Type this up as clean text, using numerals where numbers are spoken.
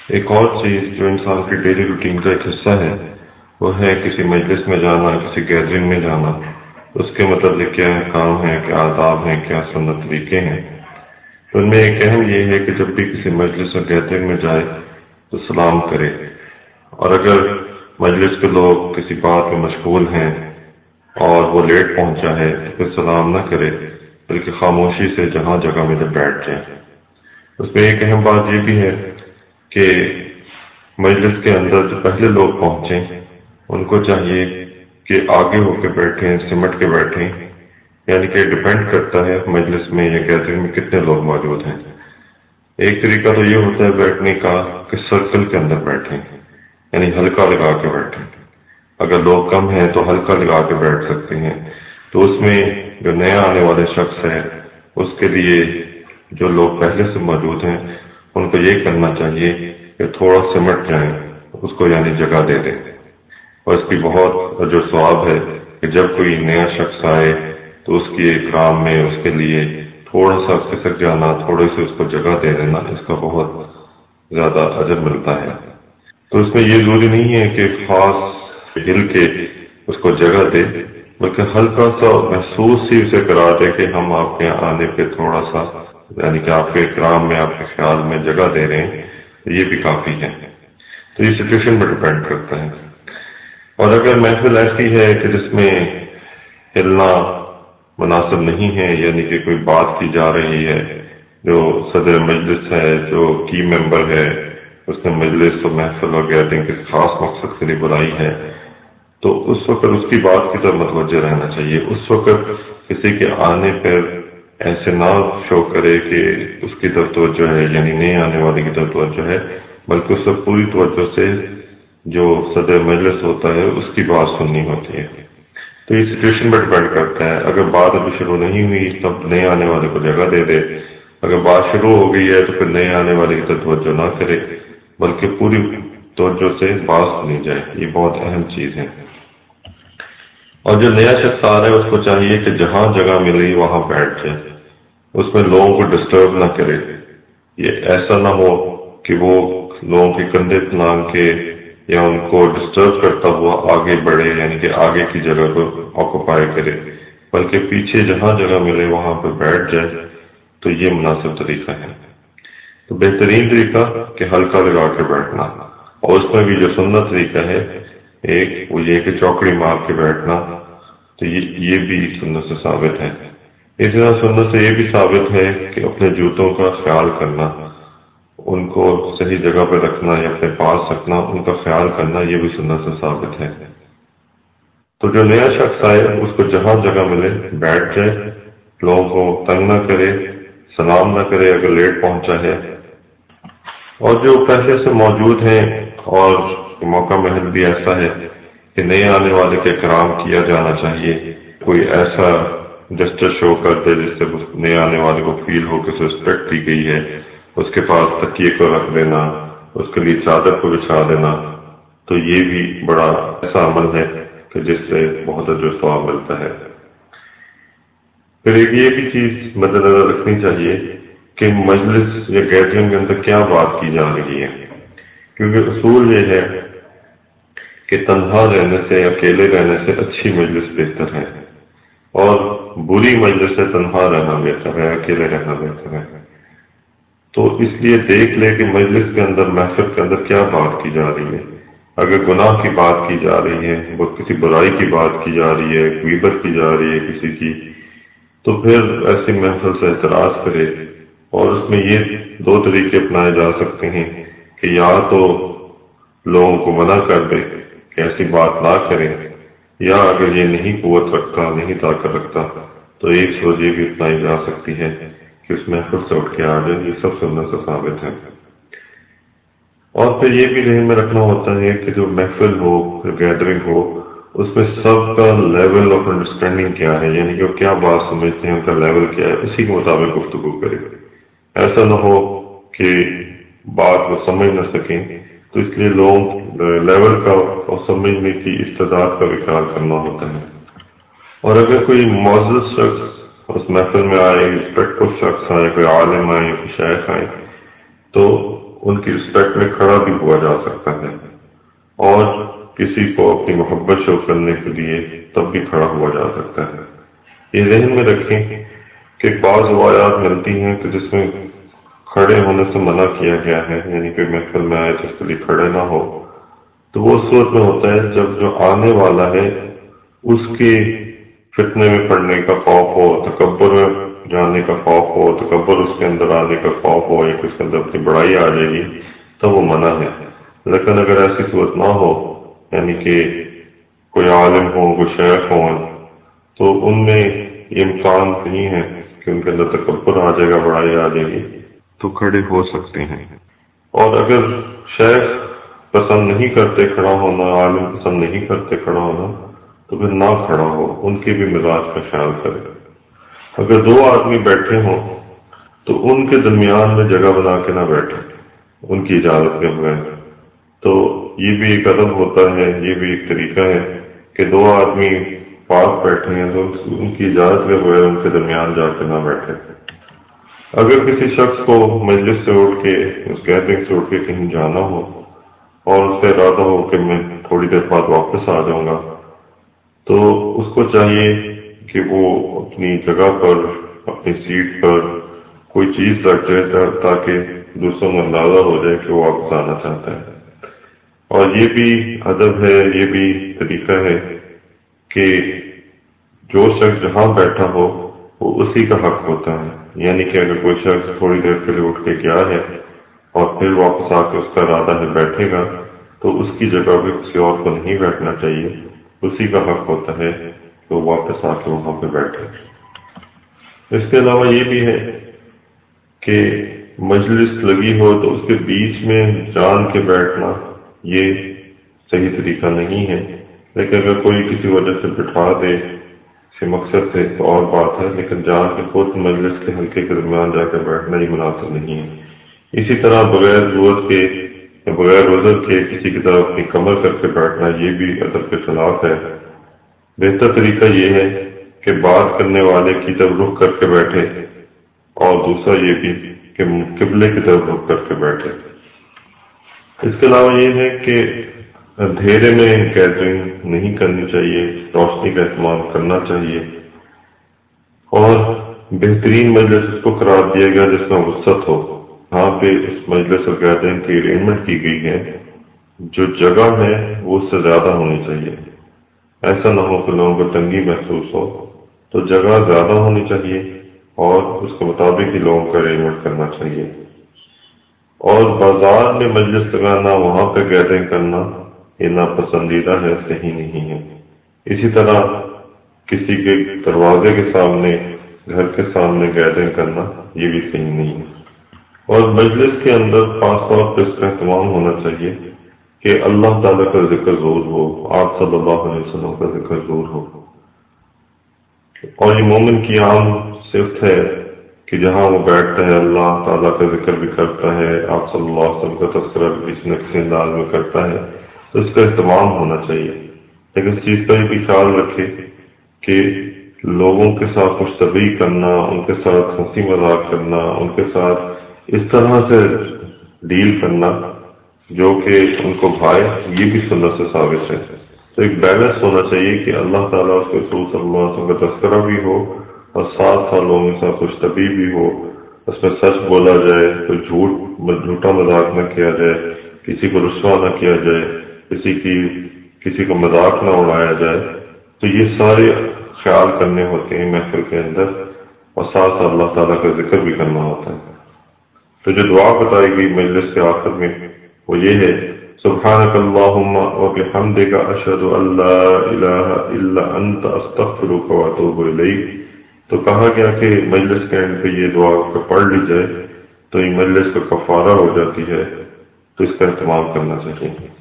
ایک اور چیز جو انسان کی ڈیلی روٹین کا ایک حصہ ہے وہ ہے کسی مجلس میں جانا، کسی گیدرنگ میں جانا. اس کے متعلق کیا کام ہے، کیا آداب ہیں، کیا سنت طریقے ہیں. ان میں ایک اہم یہ ہے کہ جب بھی کسی مجلس اور گیدرنگ میں جائے تو سلام کرے، اور اگر مجلس کے لوگ کسی بات میں مشغول ہیں اور وہ لیٹ پہنچا ہے تو پھر سلام نہ کرے بلکہ خاموشی سے جہاں جگہ ملے بیٹھ جائے. اس میں ایک اہم بات یہ بھی ہے کہ مجلس کے اندر جو پہلے لوگ پہنچیں ان کو چاہیے کہ آگے ہو کے بیٹھیں، سمٹ کے بیٹھیں. یعنی کہ ڈپینڈ کرتا ہے مجلس میں یا گیدرنگ میں کتنے لوگ موجود ہیں. ایک طریقہ تو یہ ہوتا ہے بیٹھنے کا کہ سرکل کے اندر بیٹھیں، یعنی ہلکا لگا کے بیٹھیں. اگر لوگ کم ہیں تو ہلکا لگا کے بیٹھ سکتے ہیں. تو اس میں جو نیا آنے والے شخص ہے اس کے لیے جو لوگ پہلے سے موجود ہیں ان کو یہ کرنا چاہیے کہ تھوڑا سمٹ جائیں، اس کو یعنی جگہ دے دیں. اور اس کی بہت جو ثواب ہے کہ جب کوئی نیا شخص آئے تو اس کی اکرام میں اس کے لیے تھوڑا سا کھسک جانا، تھوڑے سے اس کو جگہ دے دینا، اس کا بہت زیادہ اجر ملتا ہے. تو اس میں یہ ضروری نہیں ہے کہ خاص ہل کے اس کو جگہ دے، بلکہ ہلکا سا محسوس ہی اسے کرا دے کہ ہم آپ کے آنے پہ تھوڑا سا یعنی کہ آپ کے اکرام میں، آپ کے خیال میں جگہ دے رہے ہیں، یہ بھی کافی ہے. تو یہ سچویشن پر ڈپینڈ کرتا ہے. اور اگر محفل ایسی ہے کہ جس میں ہلنا مناسب نہیں ہے، یعنی کہ کوئی بات کی جا رہی ہے، جو صدر مجلس ہے، جو کی ممبر ہے، اس نے مجلس اور محفل اور گیدرنگ کے خاص مقصد کے لیے بلائی ہے، تو اس وقت اس کی بات کی طرف متوجہ رہنا چاہیے. اس وقت کسی کے آنے پر ایسے نہ شو کرے کہ اس کی طرف توجہ ہے، یعنی نئے آنے والے کی طرف توجہ ہے، بلکہ اس وقت پوری توجہ سے جو صدر مجلس ہوتا ہے اس کی بات سننی ہوتی ہے. تو یہ سچویشن پر ڈپینڈ کرتا ہے. اگر بات ابھی شروع نہیں ہوئی تب نئے آنے والے کو جگہ دے دے. اگر بات شروع ہو گئی ہے تو پھر نئے آنے والے کی طرف توجہ نہ کرے بلکہ پوری توجہ سے بات سنی جائے. یہ بہت اہم چیز ہے. اور جو نیا شخص آ رہا ہے اس کو چاہیے کہ جہاں جگہ ملی وہاں بیٹھ جائے، اس میں لوگوں کو ڈسٹرب نہ کرے. یہ ایسا نہ ہو کہ وہ لوگوں کے کندھے پھلانگ کے یا ان کو ڈسٹرب کرتا ہوا آگے بڑھے، یعنی کہ آگے کی جگہ کو آکوپائی کرے، بلکہ پیچھے جہاں جگہ ملے وہاں پہ بیٹھ جائے. تو یہ مناسب طریقہ ہے. تو بہترین طریقہ کہ ہلکا لگا کے بیٹھنا. اور اس میں بھی جو سنت طریقہ ہے ایک وہ یہ کہ چوکڑی مار کے بیٹھنا، تو یہ بھی سنت سے ثابت ہے. اس طرح سنت سے یہ بھی ثابت ہے کہ اپنے جوتوں کا خیال کرنا، ان کو صحیح جگہ پہ رکھنا یا اپنے پاس رکھنا، ان کا خیال کرنا، یہ بھی سنت سے ثابت ہے. تو جو نیا شخص آئے اس کو جہاں جگہ ملے بیٹھ جائے، لوگوں کو تنگ نہ کرے، سلام نہ کرے اگر لیٹ پہنچا ہے. اور جو پہلے سے موجود ہیں اور موقع محل بھی ایسا ہے کہ نئے آنے والے کے کرام کیا جانا چاہیے. کوئی ایسا جسٹر شو کر دے جس سے نئے آنے والے کو فیل ہو کہ رسپیکٹ دی گئی ہے. اس کے پاس تکیے کو رکھ دینا، اس کے لیے چادر کو بچھا دینا، تو یہ بھی بڑا ایسا عمل ہے کہ جس سے بہت اجر ثواب ملتا ہے. پھر ایک یہ بھی چیز مد نظر رکھنی چاہیے کہ مجلس یا گیدرنگ کے اندر کیا بات کی جا رہی ہے، کیونکہ اصول یہ ہے کہ تنہا رہنے سے، اکیلے رہنے سے اچھی مجلس بہتر ہے، اور بری مجلس سے تنہا رہنا بہتر ہے، اکیلے رہنا بہتر ہے. تو اس لیے دیکھ لے کہ مجلس کے اندر، محفل کے اندر کیا بات کی جا رہی ہے. اگر گناہ کی بات کی جا رہی ہے، وہ کسی برائی کی بات کی جا رہی ہے، غیبت کی جا رہی ہے کسی کی، تو پھر ایسی محفل سے اعتراض کرے. اور اس میں یہ دو طریقے اپنائے جا سکتے ہیں کہ یا تو لوگوں کو منع کر دے کہ ایسی بات نہ کریں، یا اگر یہ نہیں قوت رکھتا، نہیں طاقت رکھتا، تو ایک سوچ یہ بھی اپنائی جا سکتی ہے کہ اس محفل سے اٹھ کے آ جائے. یہ سب سننے سے ثابت ہے. اور پھر یہ بھی ذہن میں رکھنا ہوتا ہے کہ جو محفل ہو، گیدرنگ ہو، اس میں سب کا لیول آف انڈرسٹینڈنگ کیا ہے، یعنی کہ وہ کیا بات سمجھتے ہیں، ان کا لیول کیا ہے، اسی کے مطابق گفتگو کرے. ایسا نہ ہو کہ بات وہ سمجھ نہ سکیں. تو اس لیے لوگ لیول کا اور سمجھنے کی استعداد کا بھی خیال کرنا ہوتا ہے. اور اگر کوئی معزز شخص اس محفل میں آئے، ریسپیکٹفل شخص آئے، کوئی عالم آئے، کوئی شیخ آئے، تو ان کی رسپیکٹ میں کھڑا بھی ہوا جا سکتا ہے، اور کسی کو اپنی محبت شو کرنے کے لیے تب بھی کھڑا ہوا جا سکتا ہے۔ یہ ذہن میں رکھیں کہ بعض روایات ملتی ہیں کہ جس میں کھڑے ہونے سے منع کیا گیا ہے، یعنی کہ محفل میں آئے جس کے لیے کھڑے نہ ہو، تو وہ صورت میں ہوتا ہے جب جو آنے والا ہے اس کے فتنے میں پڑنے کا خوف ہو، تکبر میں جانے کا خوف ہو، تکبر اس کے اندر آنے کا خوف ہو، یا اس کے اندر اپنی بڑائی آ جائے گی، تب وہ منع ہے۔ لیکن اگر ایسی صورت نہ ہو، یعنی کہ کوئی عالم ہو، کوئی شیخ ہو، تو ان میں یہ امکان نہیں ہے کہ ان کے اندر تکبر آ جائے گا، بڑائی آ جائے گی، تو کھڑے ہو سکتے ہیں۔ اور اگر شیخ پسند نہیں کرتے کھڑا ہونا، عالم پسند نہیں کرتے کھڑا ہونا، تو پھر نہ کھڑا ہو، ان کے بھی مزاج کا خیال کرے۔ اگر دو آدمی بیٹھے ہوں تو ان کے درمیان میں جگہ بنا کے نہ بیٹھے ان کی اجازت کے بغیر، تو یہ بھی ایک ادب ہوتا ہے، یہ بھی ایک طریقہ ہے کہ دو آدمی پاس بیٹھے ہیں تو ان کی اجازت کے بغیر ان کے درمیان جا کے نہ بیٹھے۔ اگر کسی شخص کو مجلس سے اٹھ کے، اس گیدرنگ سے اٹھ کے کہیں جانا ہو اور اس کا ارادہ ہو کہ میں تھوڑی دیر بعد واپس آ جاؤں گا، تو اس کو چاہیے کہ وہ اپنی جگہ پر، اپنی سیٹ پر کوئی چیز رکھ جائے تاکہ دوسروں کو اندازہ ہو جائے کہ وہ واپس آنا چاہتا ہے۔ اور یہ بھی ادب ہے، یہ بھی طریقہ ہے کہ جو شخص جہاں بیٹھا ہو وہ اسی کا حق ہوتا ہے، یعنی کہ اگر کوئی شخص تھوڑی دیر کے لیے اٹھ کے گیا ہے اور پھر واپس آ کے اس کا ارادہ ہے بیٹھے گا، تو اس کی جگہ پہ کسی اور کو نہیں بیٹھنا چاہیے، اسی کا حق ہوتا ہے کہ وہ واپس آ کے وہاں پہ بیٹھے۔ اس کے علاوہ یہ بھی ہے کہ مجلس لگی ہو تو اس کے بیچ میں جان کے بیٹھنا یہ صحیح طریقہ نہیں ہے، لیکن اگر کوئی کسی وجہ سے بٹھا دے کسی مقصد سے تو اور بات ہے، لیکن جان کے خود مجلس کے حلقے کے درمیان جا کے بیٹھنا ہی مناسب نہیں ہے۔ اسی طرح بغیر ضرورت کے یا بغیر عذر کے کسی کی طرف اپنی کمر کر کے بیٹھنا یہ بھی ادب کے خلاف ہے۔ بہتر طریقہ یہ ہے کہ بات کرنے والے کی طرف رخ کر کے بیٹھے، اور دوسرا یہ بھی کہ قبلے کی طرف رخ کر کے بیٹھے۔ اس کے علاوہ یہ ہے کہ اندھیرے میں گیدرنگ نہیں کرنی چاہیے، روشنی کا اہتمام کرنا چاہیے، اور بہترین مجلس اس کو قرار دیا گیا جس میں وسعت ہو۔ ہاں پہ اس مجلس اور گیدرنگ کی ارینجمنٹ کی گئی ہے، جو جگہ ہے وہ اس سے زیادہ ہونی چاہیے، ایسا نہ ہو کہ لوگوں کو تنگی محسوس ہو، تو جگہ زیادہ ہونی چاہیے اور اس کے مطابق ہی لوگوں کا ارینجمنٹ کرنا چاہیے۔ اور بازار میں مجلس لگانا، وہاں پہ گیدرنگ کرنا یہ ناپسندیدہ ہے، صحیح نہیں ہے۔ اسی طرح کسی کے دروازے کے سامنے، گھر کے سامنے گیدرنگ کرنا یہ بھی صحیح نہیں ہے۔ اور مجلس کے اندر خاص طور پہ اس کا اہتمام ہونا چاہیے کہ اللہ تعالیٰ کا ذکر ضرور ہو، آپ صلی اللہ علیہ وسلم کا ذکر ضرور ہو۔ اور یہ مومن کی عام صفت ہے کہ جہاں وہ بیٹھتا ہے اللہ تعالیٰ کا ذکر بھی کرتا ہے، آپ صلی اللہ علیہ وسلم کا تذکرہ بھی کسی نہ کسی انداز میں کرتا ہے، تو اس کا اہتمام ہونا چاہیے۔ لیکن اس چیز کا یہ بھی خیال رکھے کہ لوگوں کے ساتھ مشتبہ کرنا، ان کے ساتھ ہنسی مذاق کرنا، ان کے ساتھ اس طرح سے ڈیل کرنا جو کہ ان کو بھائے، یہ بھی سنت سے ثابت ہے۔ تو ایک بیلنس ہونا چاہیے کہ اللہ تعالیٰ اس کے رسول صلی اللہ علیہ وسلم کا تذکرہ بھی ہو اور ساتھ ساتھ لوگوں کے ساتھ مشتبہ بھی ہو، اس میں سچ بولا جائے، کوئی جھوٹا مذاق نہ کیا جائے، کسی کو رسوا نہ کیا جائے، کسی کو مذاق نہ اڑایا جائے۔ تو یہ سارے خیال کرنے ہوتے ہیں محفل کے اندر، اور ساتھ ساتھ اللہ تعالیٰ کا ذکر بھی کرنا ہوتا ہے۔ تو جو دعا بتائی گئی مجلس کے آخر میں وہ یہ ہے، سبحانک اللہم وبحمدک اشہد ان لا الہ الا انت استغفرک واتوب الیک۔ تو کہا گیا کہ مجلس کے اینڈ پہ یہ دعا پڑھ لی جائے تو یہ مجلس کا کفارہ ہو جاتی ہے، تو اس کا اہتمام کرنا چاہیے۔